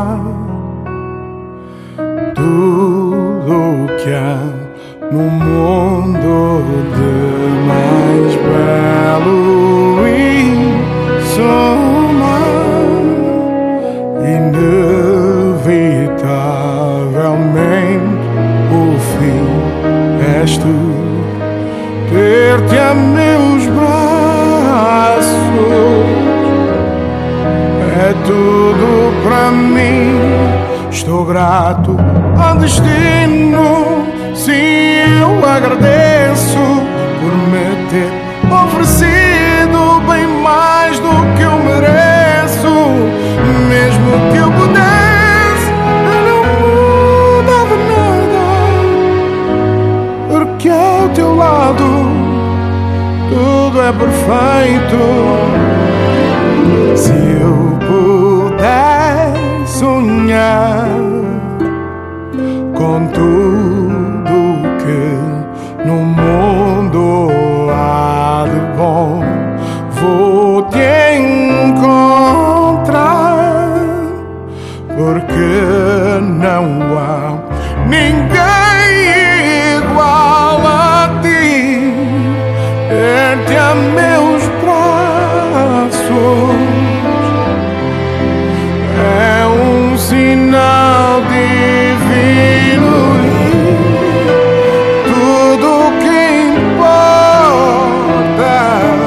tudo que há no mundo de mais belo e somar. Inevitavelmente o fim és tu, ter-te a meus braços é tudo para mim. Estou grato ao destino, sim, eu agradeço por me ter oferecido bem mais do que eu mereço. Mesmo que eu pudesse, eu não mudava nada, porque ao teu lado tudo é perfeito. Se eu pudesse sonhar com tudo que no mundo há de bom, vou te encontrar, porque não há ninguém igual a ti. Ter-te a meus braços é um sinal divino, e tudo o que importa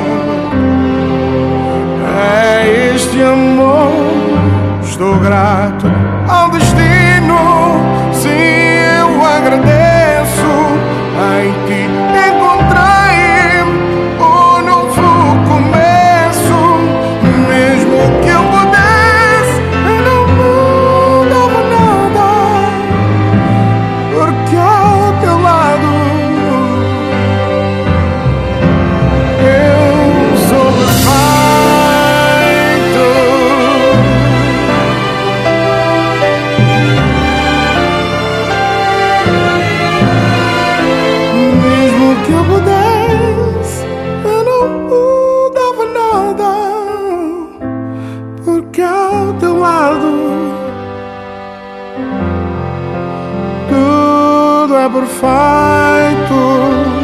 é este amor. Estou grato ao destino, sim, eu agradeço. Em ti encontrei um novo começo. Mesmo que eu pudesse, eu não mudava nada, porque ao teu lado eu sou perfeito. Mesmo que eu pudesse, eu não mudava nada, porque ao teu lado tudo é perfeito.